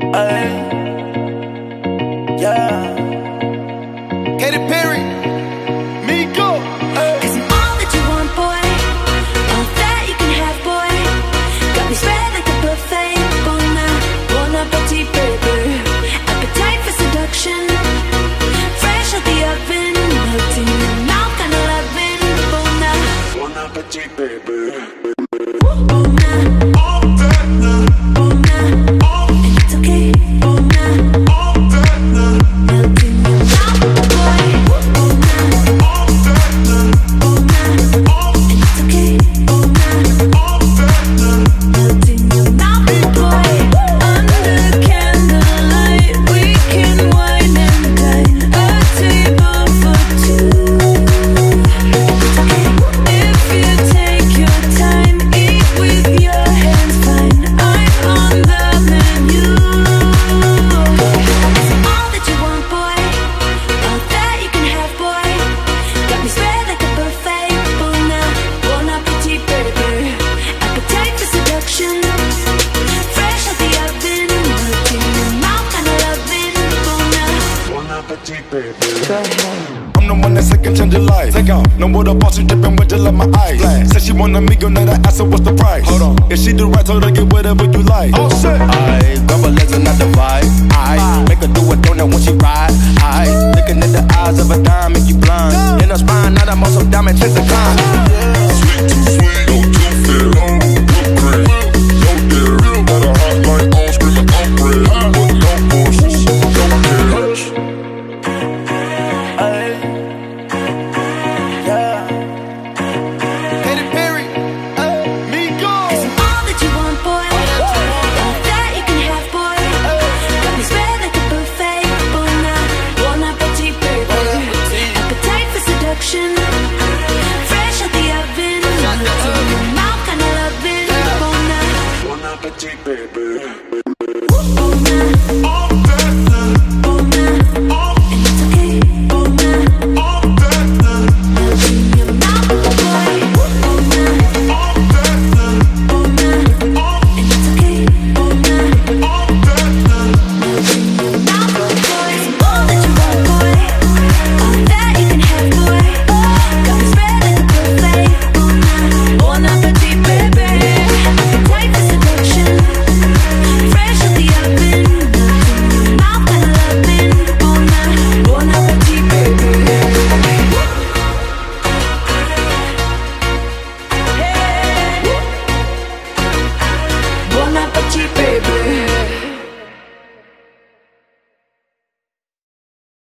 Ay, yeah. Katy Perry, Miko. Cause I'm all that you want, boy. All that you can have, boy. Got me spread like a buffet. Bon appetit, baby. Appetite for seduction. Fresh out the oven. Melting in your mouth, kinda loving. Bon appetit, baby. I'm the one that's can change your life. Take off, no more the boss, you dripping with just like my eyes. Said she want a amigo, now I ask her what's the price. Hold on, if she do right, told her get whatever you like. Oh shit, I grab her legs and not divide. I make her do a donut when she ride. I looking at the eyes of a dime, make you blind. In her spine, now I'm on some diamond chicks to climb. Sweet, too sweet, no too fair, no cream, no dairy, got a hot light on, screaming I'm red, but no horses, don't care. Baby.